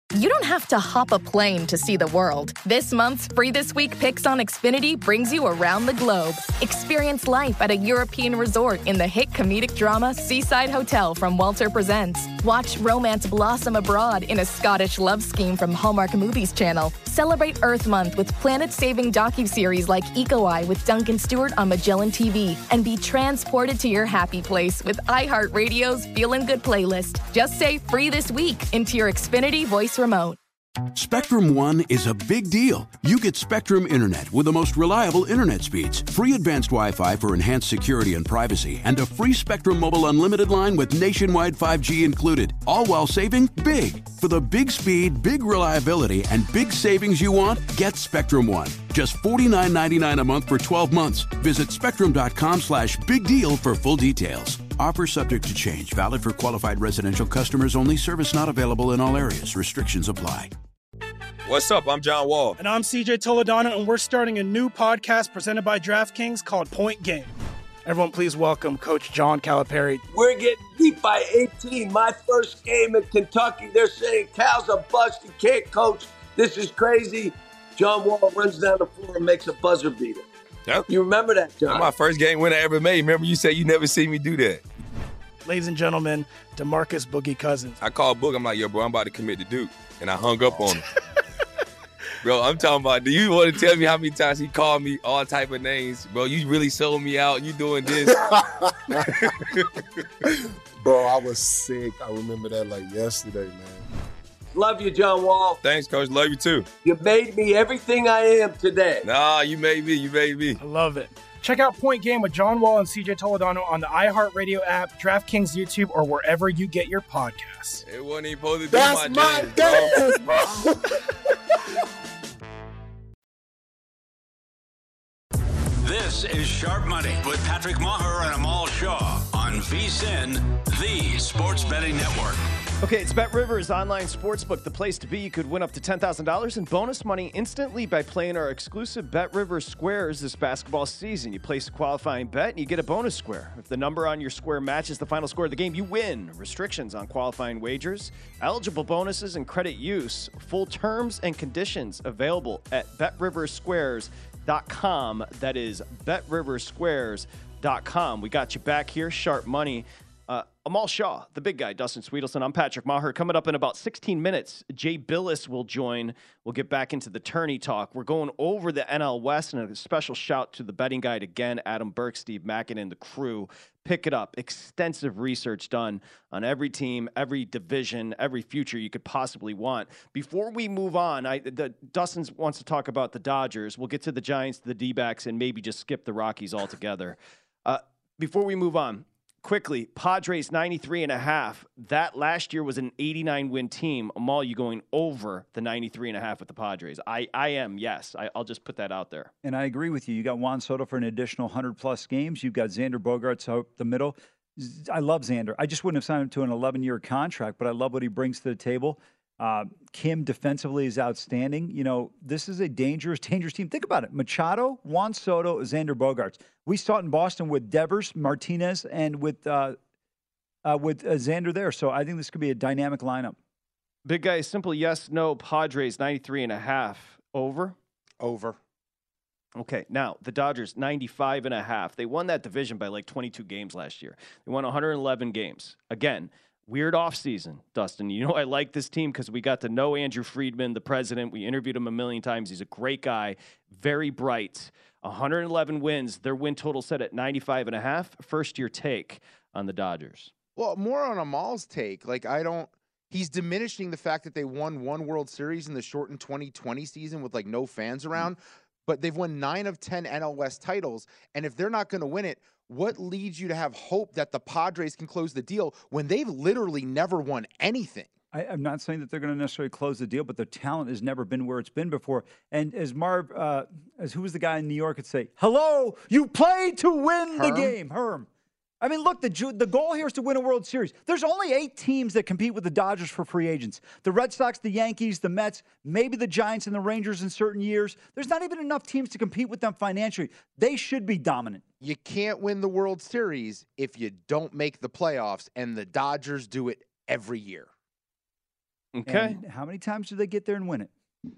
You don't have to hop a plane to see the world. This month's Free This Week Picks on Xfinity brings you around the globe. Experience life at a European resort in the hit comedic drama Seaside Hotel from Walter Presents. Watch romance blossom abroad in a Scottish love scheme from Hallmark Movies Channel. Celebrate Earth Month with planet-saving docuseries like Eco Eye with Duncan Stewart on Magellan TV. And be transported to your happy place with iHeartRadio's Feelin' Good playlist. Just say Free This Week into your Xfinity voice remote. Spectrum One is a big deal. You get Spectrum Internet with the most reliable internet speeds, free advanced Wi-Fi for enhanced security and privacy, and a free Spectrum Mobile Unlimited line with nationwide 5G included, all while saving big. For the big speed, big reliability, and big savings you want, get Spectrum One. Just $49.99 a month for 12 months. Visit spectrum.com/big deal for full details. Offer subject to change. Valid for qualified residential customers only. Service not available in all areas. Restrictions apply. What's up? I'm John Wall. And I'm CJ Toledano, and we're starting a new podcast presented by DraftKings called Point Game. Everyone, please welcome Coach John Calipari. We're getting beat by 18. My first game in Kentucky, they're saying Cal's a bust. He can't coach. This is crazy. John Wall runs down the floor and makes a buzzer beater. Yep. You remember that, John? That's my first game winner I ever made. Remember you said you never see me do that. Ladies and gentlemen, DeMarcus Boogie Cousins. I called Boog. I'm like, yo, bro, I'm about to commit to Duke. And I hung up on him. Bro, I'm talking about, do you want to tell me how many times he called me all type of names? Bro, you really sold me out. You doing this. Bro, I was sick. I remember that like yesterday, man. Love you, John Wall. Thanks, Coach. Love you, too. You made me everything I am today. Nah, you made me. You made me. I love it. Check out Point Game with John Wall and CJ Toledano on the iHeartRadio app, DraftKings YouTube, or wherever you get your podcasts. It wasn't even supposed to be That's my game, bro. This is Sharp Money with Patrick Maher and Amal Shaw on VSiN, the sports betting network. Okay, it's BetRivers Online Sportsbook, the place to be. You could win up to $10,000 in bonus money instantly by playing our exclusive BetRivers Squares this basketball season. You place a qualifying bet and you get a bonus square. If the number on your square matches the final score of the game, you win. Restrictions on qualifying wagers, eligible bonuses, and credit use. Full terms and conditions available at BetRiversSquares.com. That is BetRiversSquares.com. We got you back here, Sharp Money. Amal Shaw, the big guy, Dustin Sweetelson. I'm Patrick Maher. Coming up in about 16 minutes, Jay Billis will join. We'll get back into the tourney talk. We're going over the NL West, and a special shout to the betting guide again, Adam Burke, Steve Mackin, and the crew. Pick it up. Extensive research done on every team, every division, every future you could possibly want. Before we move on, Dustin wants to talk about the Dodgers. We'll get to the Giants, the D-backs, and maybe just skip the Rockies altogether. Before we move on, quickly, Padres 93.5. That last year was an 89-win team. Amal, you going over the 93.5 with the Padres? I am, yes. I'll just put that out there. And I agree with you. You got Juan Soto for an additional 100-plus games. You've got Xander Bogaerts out the middle. I love Xander. I just wouldn't have signed him to an 11-year contract, but I love what he brings to the table. Kim defensively is outstanding. You know, this is a dangerous team. Think about it. Machado, Juan Soto, Xander Bogaerts. We saw it in Boston with Devers, Martinez, and with Xander there. So I think this could be a dynamic lineup. Big guy, simple yes, no. Padres 93.5. Over? Over. Okay, now the Dodgers 95.5. They won that division by like 22 games last year. They won 111 games. Again, weird offseason, Dustin. You know, I like this team because we got to know Andrew Friedman, the president. We interviewed him a million times. He's a great guy, very bright. 111 wins. Their win total set at 95.5. First-year take on the Dodgers. Well, more on Amal's take. He's diminishing the fact that they won one World Series in the shortened 2020 season with like no fans around, but they've won 9 of 10 NL West titles. And if they're not going to win it, what leads you to have hope that the Padres can close the deal when they've literally never won anything? I'm not saying that they're going to necessarily close the deal, but their talent has never been where it's been before. And as Marv, who was the guy in New York, could say, hello, you play to win the game, Herm. I mean, look, the goal here is to win a World Series. There's only 8 teams that compete with the Dodgers for free agents. The Red Sox, the Yankees, the Mets, maybe the Giants and the Rangers in certain years. There's not even enough teams to compete with them financially. They should be dominant. You can't win the World Series if you don't make the playoffs, and the Dodgers do it every year. Okay. And how many times do they get there and win it?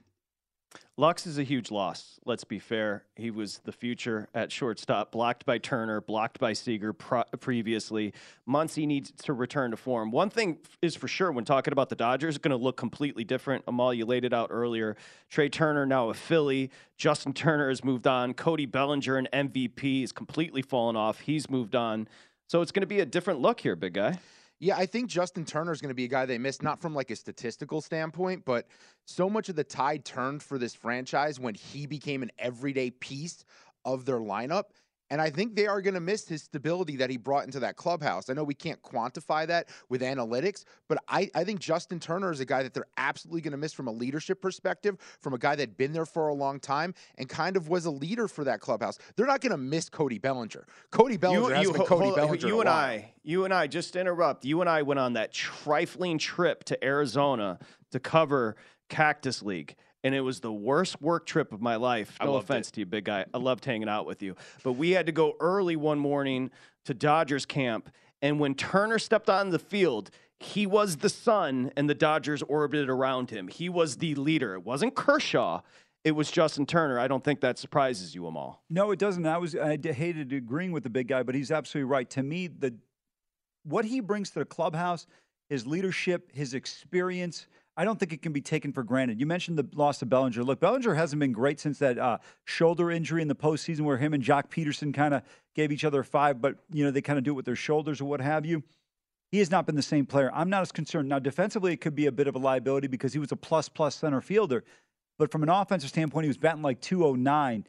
Lux is a huge loss. Let's be fair. He was the future at shortstop, blocked by Turner, blocked by Seager previously. Muncy needs to return to form. One thing is for sure when talking about the Dodgers, it's going to look completely different. Amal, you laid it out earlier. Trey Turner now a Philly. Justin Turner has moved on. Cody Bellinger, an MVP, has completely fallen off. He's moved on. So it's going to be a different look here, big guy. Yeah, I think Justin Turner is going to be a guy they missed, not from like a statistical standpoint, but so much of the tide turned for this franchise when he became an everyday piece of their lineup. And I think they are going to miss his stability that he brought into that clubhouse. I know we can't quantify that with analytics, but I think Justin Turner is a guy that they're absolutely going to miss from a leadership perspective, from a guy that had been there for a long time and kind of was a leader for that clubhouse. They're not going to miss Cody Bellinger. Cody Bellinger has been Cody Bellinger. You and I, just to interrupt, you and I went on that trifling trip to Arizona to cover Cactus League. And it was the worst work trip of my life. No offense to you, big guy. I loved hanging out with you. But we had to go early one morning to Dodgers camp. And when Turner stepped on the field, he was the sun and the Dodgers orbited around him. He was the leader. It wasn't Kershaw. It was Justin Turner. I don't think that surprises you, Amal. No, it doesn't. I hated agreeing with the big guy, but he's absolutely right. To me, what he brings to the clubhouse, his leadership, his experience, I don't think it can be taken for granted. You mentioned the loss of Bellinger. Look, Bellinger hasn't been great since that shoulder injury in the postseason where him and Jock Peterson kind of gave each other 5, but, they kind of do it with their shoulders or what have you. He has not been the same player. I'm not as concerned. Now, defensively, it could be a bit of a liability because he was a plus center fielder. But from an offensive standpoint, he was batting like 209.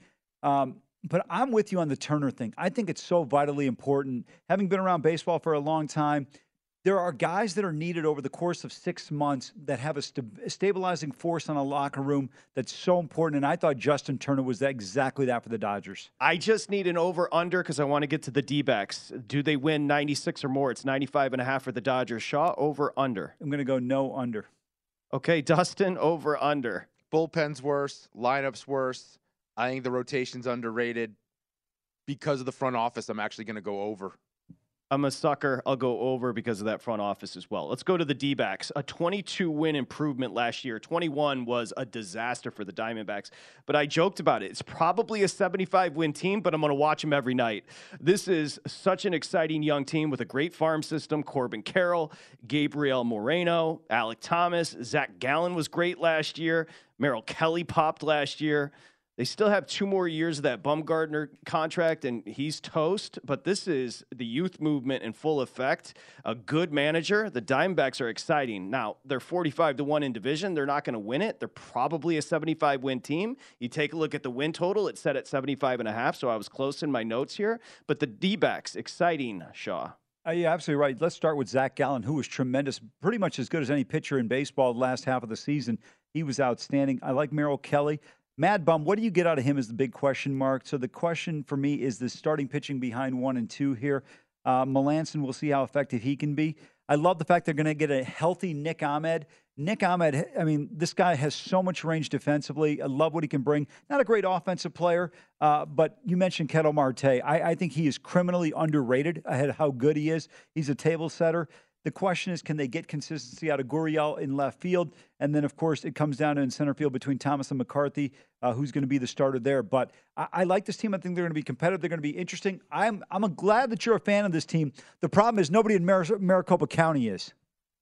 But I'm with you on the Turner thing. I think it's so vitally important. Having been around baseball for a long time, there are guys that are needed over the course of 6 months that have a stabilizing force on a locker room that's so important. And I thought Justin Turner was exactly that for the Dodgers. I just need an over-under because I want to get to the D-backs. Do they win 96 or more? It's 95.5 for the Dodgers. Shaw, over-under. I'm going to go no under. Okay, Dustin, over-under. Bullpen's worse. Lineup's worse. I think the rotation's underrated. Because of the front office, I'm actually going to go over. I'm a sucker. I'll go over because of that front office as well. Let's go to the D-backs. A 22-win improvement last year. 21 was a disaster for the Diamondbacks. But I joked about it. It's probably a 75-win team, but I'm going to watch them every night. This is such an exciting young team with a great farm system. Corbin Carroll, Gabriel Moreno, Alec Thomas. Zach Gallen was great last year. Merrill Kelly popped last year. They still have 2 more years of that Bumgarner contract, and he's toast. But this is the youth movement in full effect. A good manager. The Diamondbacks are exciting. Now, they're 45-1 in division. They're not going to win it. They're probably a 75-win team. You take a look at the win total. It's set at 75.5, so I was close in my notes here. But the D-backs, exciting, Shaw. Yeah, absolutely right. Let's start with Zach Gallen, who was tremendous, pretty much as good as any pitcher in baseball the last half of the season. He was outstanding. I like Merrill Kelly. Mad Bum, what do you get out of him is the big question mark. So the question for me is the starting pitching behind 1 and 2 here. Melanson, we'll see how effective he can be. I love the fact they're going to get a healthy Nick Ahmed. Nick Ahmed, I mean, this guy has so much range defensively. I love what he can bring. Not a great offensive player, but you mentioned Ketel Marte. I think he is criminally underrated ahead of how good he is. He's a table setter. The question is, can they get consistency out of Gurriel in left field? And then, of course, it comes down to in center field between Thomas and McCarthy, who's going to be the starter there. But I like this team. I think they're going to be competitive. They're going to be interesting. I'm glad that you're a fan of this team. The problem is nobody in Maricopa County is.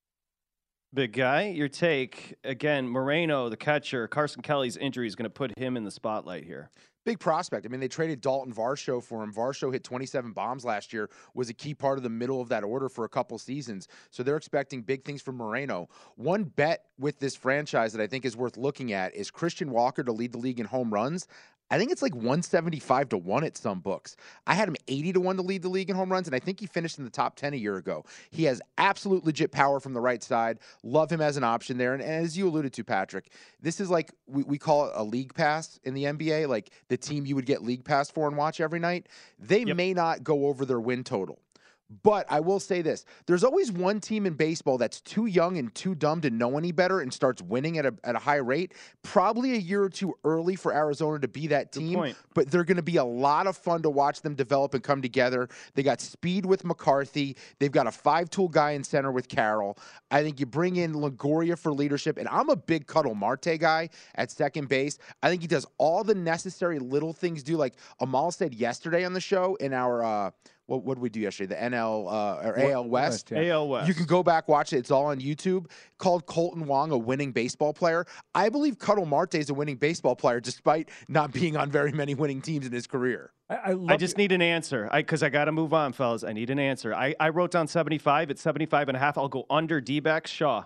Big guy, your take. Again, Moreno, the catcher, Carson Kelly's injury is going to put him in the spotlight here. Big prospect. I mean, they traded Dalton Varsho for him. Varsho hit 27 bombs last year, was a key part of the middle of that order for a couple seasons. So they're expecting big things from Moreno. One bet with this franchise that I think is worth looking at is Christian Walker to lead the league in home runs. I think it's like 175-1 at some books. I had him 80-1 to lead the league in home runs, and I think he finished in the top 10 a year ago. He has absolute legit power from the right side. Love him as an option there. And as you alluded to, Patrick, this is like we call it a league pass in the NBA, like the team you would get league pass for and watch every night. They may not go over their win total. But I will say this. There's always one team in baseball that's too young and too dumb to know any better and starts winning at a high rate. Probably a year or two early for Arizona to be that team, but they're going to be a lot of fun to watch them develop and come together. They got speed with McCarthy. They've got a 5-tool guy in center with Carroll. I think you bring in Longoria for leadership, and I'm a big Cuddle Marte guy at second base. I think he does all the necessary little things like Amal said yesterday on the show in our what did we do yesterday? The NL or AL West. AL West. You can go back, watch it. It's all on YouTube. Called Colton Wong a winning baseball player. I believe Cuddle Marte is a winning baseball player despite not being on very many winning teams in his career. I just need an answer because I got to move on, fellas. I need an answer. I wrote down 75. It's 75.5. I'll go under D-backs. Shaw.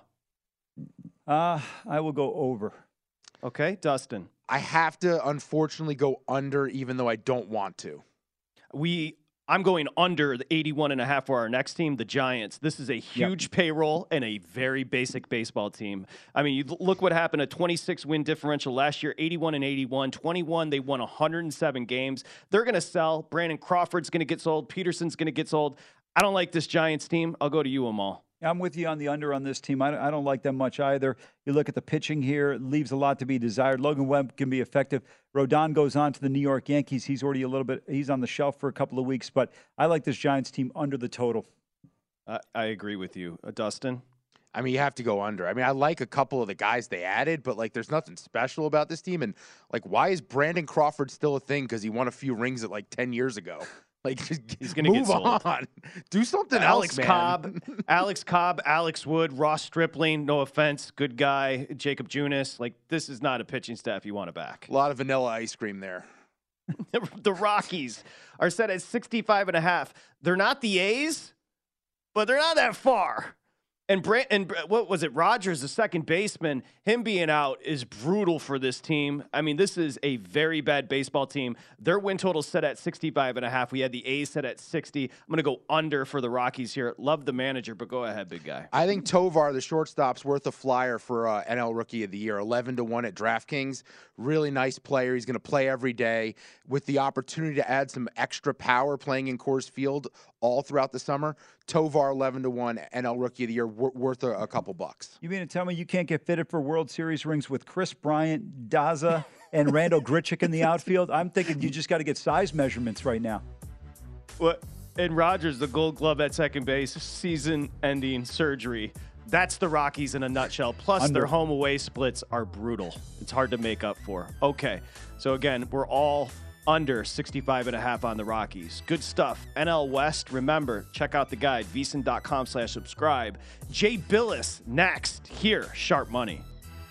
I will go over. Okay, Dustin. I have to, unfortunately, go under even though I don't want to. I'm going under the 81.5 for our next team, the Giants. This is a huge payroll and a very basic baseball team. I mean, you look what happened, a 26-win differential last year, 81-81. 21, they won 107 games. They're going to sell. Brandon Crawford's going to get sold. Peterson's going to get sold. I don't like this Giants team. I'll go to you, Amal. I'm with you on the under on this team. I don't like them much either. You look at the pitching here, it leaves a lot to be desired. Logan Webb can be effective. Rodon goes on to the New York Yankees. He's already he's on the shelf for a couple of weeks, but I like this Giants team under the total. I agree with you. Dustin? I mean, you have to go under. I mean, I like a couple of the guys they added, but, there's nothing special about this team. And, why is Brandon Crawford still a thing? Because he won a few rings at, 10 years ago. He's going to get sold. On. Do something Alex else, Cobb, Alex Cobb, Alex Wood, Ross Stripling, no offense, good guy, Jacob Junis. This is not a pitching staff you want to back. A lot of vanilla ice cream there. The Rockies are set at 65.5. They're not the A's, but they're not that far. And what was it? Rogers, the second baseman, him being out is brutal for this team. I mean, this is a very bad baseball team. Their win total set at 65.5. We had the A's set at 60. I'm going to go under for the Rockies here. Love the manager, but go ahead, big guy. I think Tovar, the shortstop's worth a flyer for NL Rookie of the Year. 11-1 at DraftKings. Really nice player. He's going to play every day with the opportunity to add some extra power playing in Coors Field all throughout the summer. Tovar, 11-1 NL Rookie of the Year, worth a couple bucks. You mean to tell me you can't get fitted for World Series rings with Chris Bryant, Daza, and Randall Grichuk in the outfield? I'm thinking you just got to get size measurements right now. What? And Rogers, the Gold Glove at second base, season-ending surgery. That's the Rockies in a nutshell. Plus, their home-away splits are brutal. It's hard to make up for. Okay, so again, we're all under 65.5 on the Rockies. Good stuff. NL West, remember, check out the guide, vsin.com/subscribe. Jay Billis next here, Sharp Money.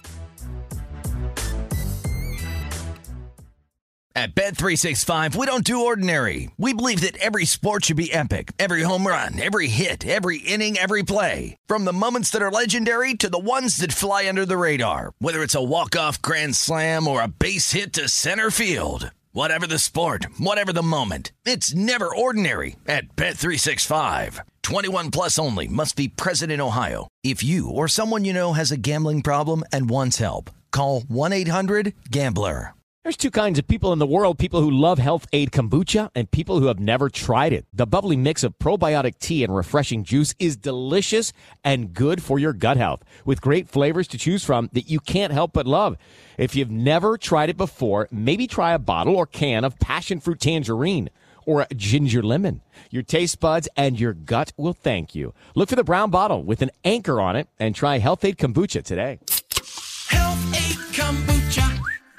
At Bet365, we don't do ordinary. We believe that every sport should be epic. Every home run, every hit, every inning, every play. From the moments that are legendary to the ones that fly under the radar. Whether it's a walk-off grand slam or a base hit to center field. Whatever the sport, whatever the moment, it's never ordinary at Bet365. 21 plus only. Must be present in Ohio. If you or someone you know has a gambling problem and wants help, call 1-800-GAMBLER. There's two kinds of people in the world, people who love Health Aid Kombucha and people who have never tried it. The bubbly mix of probiotic tea and refreshing juice is delicious and good for your gut health, with great flavors to choose from that you can't help but love. If you've never tried it before, maybe try a bottle or can of passion fruit tangerine or a ginger lemon. Your taste buds and your gut will thank you. Look for the brown bottle with an anchor on it and try Health Aid Kombucha today. Health Aid Kombucha.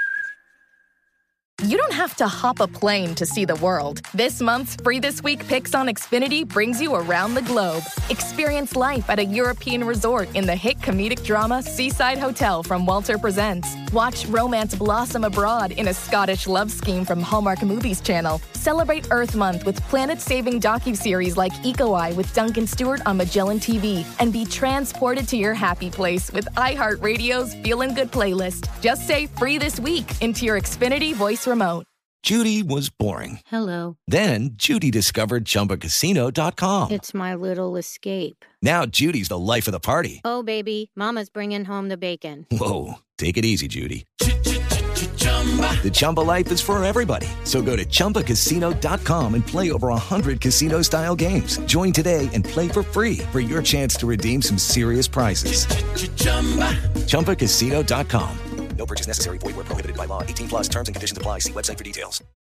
You don't have to hop a plane to see the world. This month's Free This Week Picks on Xfinity brings you around the globe. Experience life at a European resort in the hit comedic drama Seaside Hotel from Walter Presents. Watch romance blossom abroad in a Scottish love scheme from Hallmark Movies Channel. Celebrate Earth Month with planet-saving docuseries like Eco Eye with Duncan Stewart on Magellan TV. And be transported to your happy place with iHeartRadio's Feelin' Good playlist. Just say Free This Week into your Xfinity voice remote. Judy was boring. Hello. Then Judy discovered ChumbaCasino.com. It's my little escape. Now Judy's the life of the party. Oh, baby, mama's bringing home the bacon. Whoa, take it easy, Judy. The Chumba life is for everybody. So go to ChumbaCasino.com and play over 100 casino-style games. Join today and play for free for your chance to redeem some serious prizes. ChumbaCasino.com. No purchase necessary. Void where prohibited by law. 18 plus terms and conditions apply. See website for details.